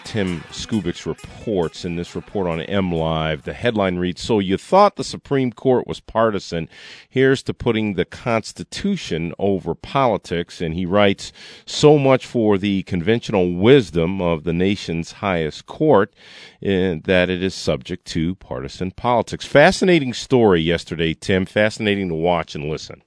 Tim Skubik's reports in this report on MLive. The headline reads, "So you thought the Supreme Court was partisan. Here's to putting the Constitution over politics." And he writes, "So much for the conventional wisdom of the nation's highest court, that it is subject to partisan politics." Fascinating story yesterday, Tim. Fascinating to watch and listen.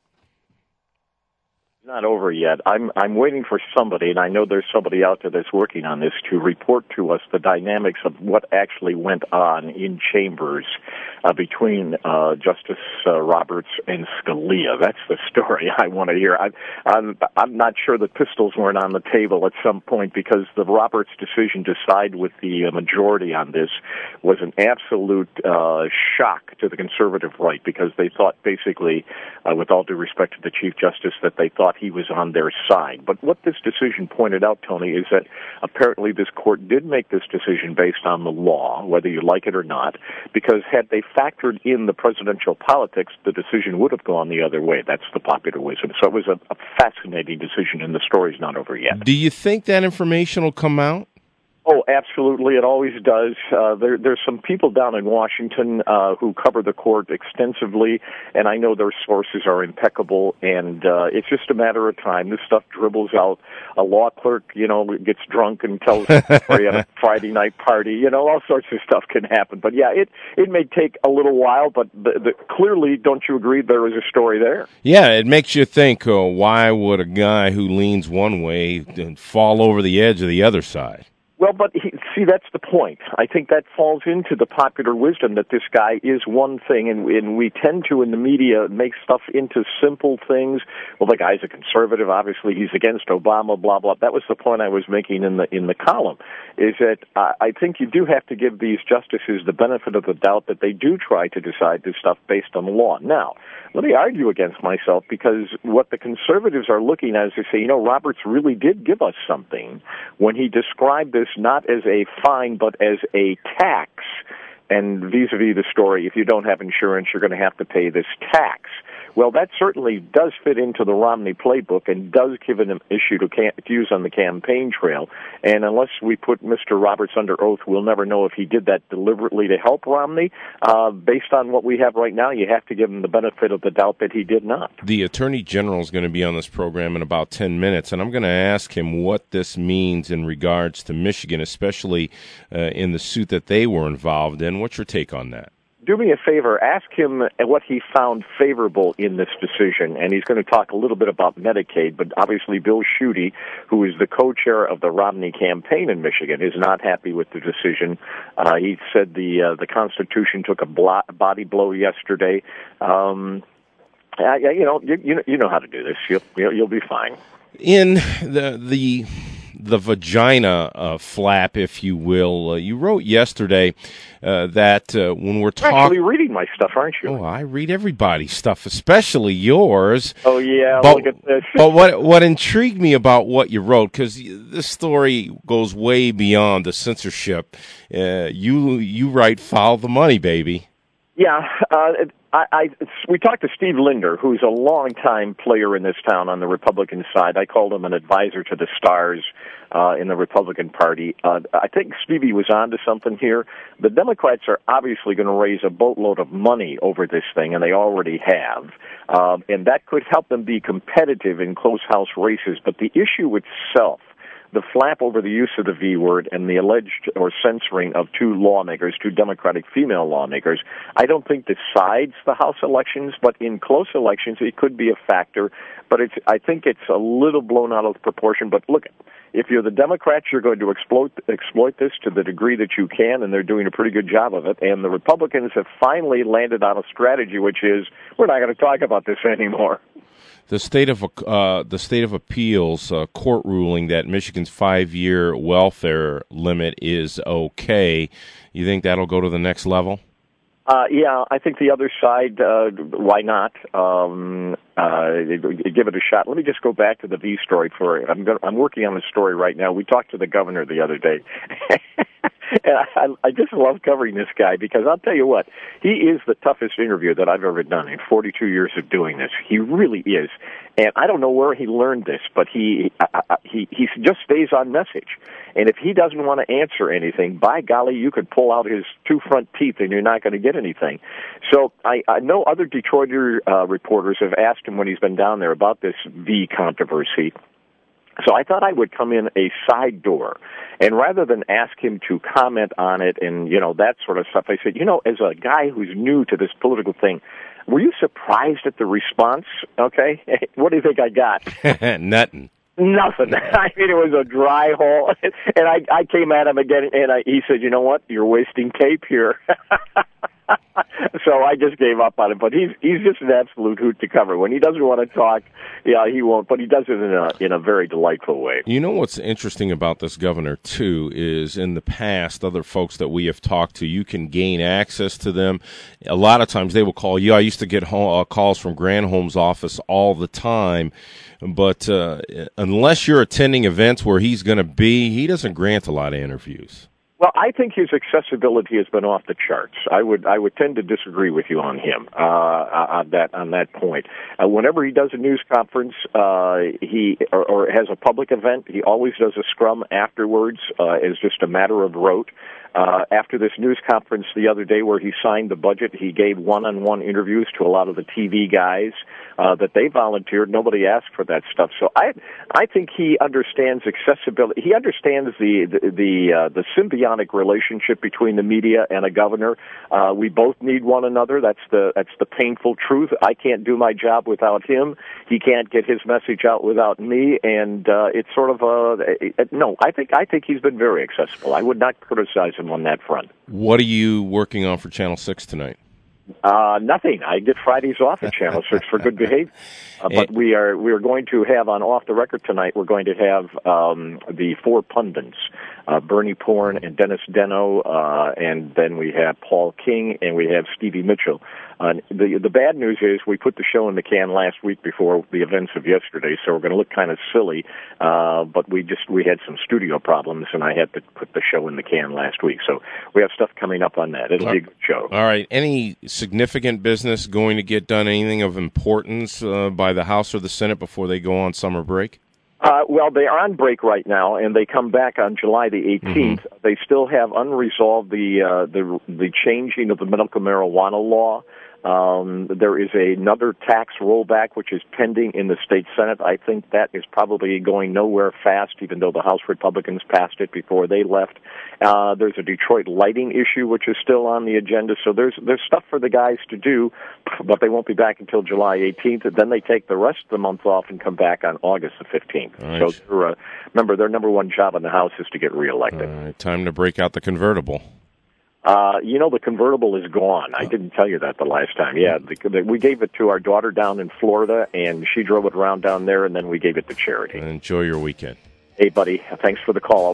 Not over yet. I'm waiting for somebody, and I know there's somebody out there that's working on this, to report to us the dynamics of what actually went on in chambers between Justice Roberts and Scalia. That's the story I want to hear. I'm not sure the pistols weren't on the table at some point, because the Roberts decision to side with the majority on this was an absolute shock to the conservative right, because they thought basically, with all due respect to the Chief Justice, that they thought he was on their side. But what this decision pointed out, Tony, is that apparently this court did make this decision based on the law, whether you like it or not, because had they factored in the presidential politics, the decision would have gone the other way. That's the popular wisdom. So it was a fascinating decision, and the story's not over yet. Do you think that information will come out? Oh, absolutely. It always does. There's some people down in Washington who cover the court extensively, and I know their sources are impeccable, and it's just a matter of time. This stuff dribbles out. A law clerk, gets drunk and tells a story at a Friday night party. All sorts of stuff can happen. But, yeah, it may take a little while, but clearly, don't you agree, there is a story there? Yeah, it makes you think, why would a guy who leans one way fall over the edge of the other side? Well, but see, that's the point. I think that falls into the popular wisdom that this guy is one thing, and we tend to, in the media, make stuff into simple things. Well, the guy's a conservative. Obviously, he's against Obama, blah, blah. That was the point I was making in the column, is that I think you do have to give these justices the benefit of the doubt that they do try to decide this stuff based on the law. Now, let me argue against myself, because what the conservatives are looking at is they say, Roberts really did give us something when he described this not as a fine but as a tax. And vis-a-vis the story, if you don't have insurance, you're going to have to pay this tax. Well, that certainly does fit into the Romney playbook and does give an issue to use on the campaign trail. And unless we put Mr. Roberts under oath, we'll never know if he did that deliberately to help Romney. Based on what we have right now, you have to give him the benefit of the doubt that he did not. The Attorney General is going to be on this program in about 10 minutes, and I'm going to ask him what this means in regards to Michigan, especially in the suit that they were involved in. What's your take on that? Do me a favor, ask him what he found favorable in this decision, and he's going to talk a little bit about Medicaid, but obviously Bill Schuette, who is the co-chair of the Romney campaign in Michigan, is not happy with the decision. He said the Constitution took a body blow yesterday. You know how to do this. You'll be fine. In the vagina flap, if you will. You wrote yesterday that when we're talking... You're actually reading my stuff, aren't you? Oh, I read everybody's stuff, especially yours. Oh, yeah, but, look at this. But what intrigued me about what you wrote, because this story goes way beyond the censorship, you write, follow the money, baby. Yeah, we talked to Steve Linder, who's a longtime player in this town on the Republican side. I called him an advisor to the stars in the Republican Party. I think Stevie was onto something here. The Democrats are obviously going to raise a boatload of money over this thing, and they already have. And that could help them be competitive in close house races. But the issue itself, the flap over the use of the V word and the alleged or censoring of two Democratic female lawmakers, I don't think decides the House elections, but in close elections it could be a factor. But I think it's a little blown out of proportion. But look, if you're the Democrats, you're going to exploit this to the degree that you can, and they're doing a pretty good job of it. And the Republicans have finally landed on a strategy, which is, we're not going to talk about this anymore. The State of Appeals court ruling that Michigan's 5-year welfare limit is okay. You think that'll go to the next level? Yeah, I think the other side, why not? Give it a shot. Let me just go back to the V story I'm working on a story right now. We talked to the governor the other day. And I just love covering this guy because I'll tell you what, he is the toughest interview that I've ever done in 42 years of doing this. He really is. And I don't know where he learned this, but he just stays on message. And if he doesn't want to answer anything, by golly, you could pull out his two front teeth and you're not going to get anything. So I know other Detroiter reporters have asked him when he's been down there about this V controversy. So I thought I would come in a side door. And rather than ask him to comment on it and, that sort of stuff, I said, as a guy who's new to this political thing, were you surprised at the response? Okay. What do you think I got? Nothing. Nothing. I mean, it was a dry hole. And I came at him again, and he said, you know what? You're wasting tape here. So I just gave up on him. But he's just an absolute hoot to cover. When he doesn't want to talk, he won't. But he does it in a very delightful way. You know what's interesting about this governor, too, is in the past, other folks that we have talked to, you can gain access to them. A lot of times they will call you. I used to get calls from Granholm's office all the time. But unless you're attending events where he's going to be, he doesn't grant a lot of interviews. Well, I think his accessibility has been off the charts. I would tend to disagree with you on him on that point. Whenever he does a news conference, he has a public event, he always does a scrum afterwards as just a matter of rote. After this news conference the other day where he signed the budget, he gave one-on-one interviews to a lot of the TV guys that they volunteered. Nobody asked for that stuff. So I think he understands accessibility. He understands the symbiotic relationship between the media and a governor. We both need one another. That's the painful truth. I can't do my job without him. He can't get his message out without me. And it's sort of no. I think he's been very accessible. I would not criticize him on that front. What are you working on for Channel 6 tonight? Nothing. I get Fridays off at Channel 6 for good behavior. But we are going to have on Off the Record tonight, we're going to have the four pundits, Bernie Porn and Dennis Deno, and then we have Paul King and we have Stevie Mitchell. The bad news is we put the show in the can last week before the events of yesterday, so we're going to look kind of silly. But we had some studio problems, and I had to put the show in the can last week. So we have stuff coming up on that. It'll be a good show. All right. Any significant business going to get done? Anything of importance by the House or the Senate before they go on summer break? Well, they are on break right now, and they come back on July the 18th. Mm-hmm. They still have unresolved the changing of the medical marijuana law. There is another tax rollback which is pending in the state Senate. I think that is probably going nowhere fast, even though the House Republicans passed it before they left. There's a Detroit lighting issue which is still on the agenda. So there's stuff for the guys to do, but they won't be back until July 18th. And then they take the rest of the month off and come back on August the 15th. Right. So remember, their number one job in the House is to get reelected. Time to break out the convertible. The convertible is gone. I didn't tell you that the last time. Yeah, we gave it to our daughter down in Florida, and she drove it around down there, and then we gave it to charity. Enjoy your weekend. Hey, buddy, thanks for the call.